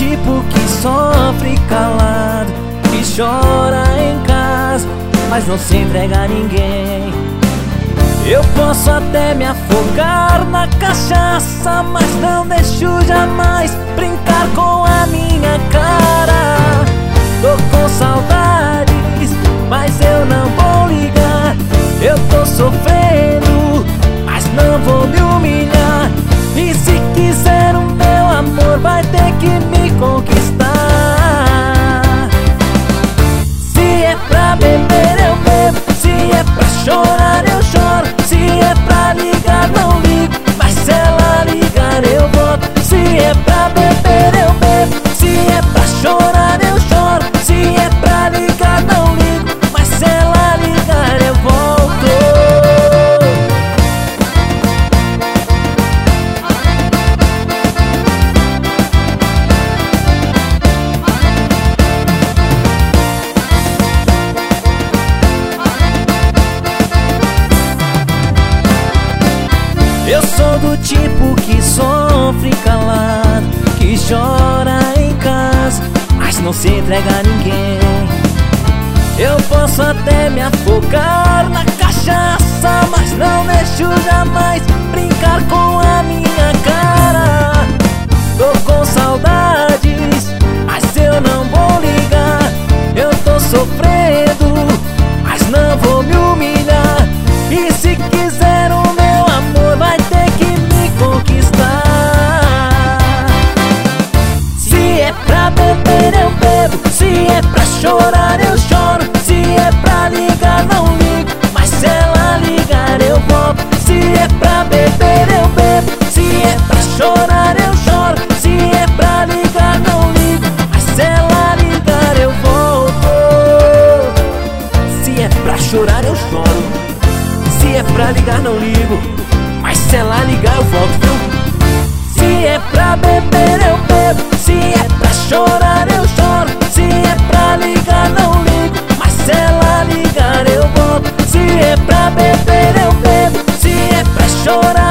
tipo que sofre calado, que chora em casa, mas não se entrega a ninguém. Eu posso até me afogar na cachaça, mas não deixo jamais brincar com a minha cara. Tô com saudades, mas eu não vou ligar. Eu tô sofrendo, mas não vou me humilhar. E se quiser o meu amor, vai ter que me conquistar. Se é pra beber eu bebo, se é pra chorar eu choro, se é pra ligar não ligo, mas se ela ligar eu volto. Se é pra beber eu bebo, se é pra chorar eu choro, se é pra ligar não ligo, mas se ela ligar eu volto. Eu sou do tipo que sofre calado, que chora em casa, mas não se entrega a ninguém. Eu posso até me afogar na cachaça, mas não deixo jamais brincar com a minha cara. Tô com saudades, mas eu não vou ligar. Eu tô sofrendo, mas não vou me humilhar. E se quiser o meu amor, vai ter que me conquistar. Se é pra beber eu bebo, se é pra chorar eu choro, se é pra ligar não ligo, mas se ela ligar eu volto. Se é pra beber eu bebo, se é pra chorar eu choro, se é pra ligar não ligo, mas se ela ligar eu volto. Se é pra chorar eu choro, se é pra ligar não ligo, mas se ela ligar eu volto, viu? Se é pra beber eu bebo, se é pra chorar eu choro, se é pra ligar não ligo, mas se ela ligar eu volto. Se é pra beber eu bebo, se é pra chorar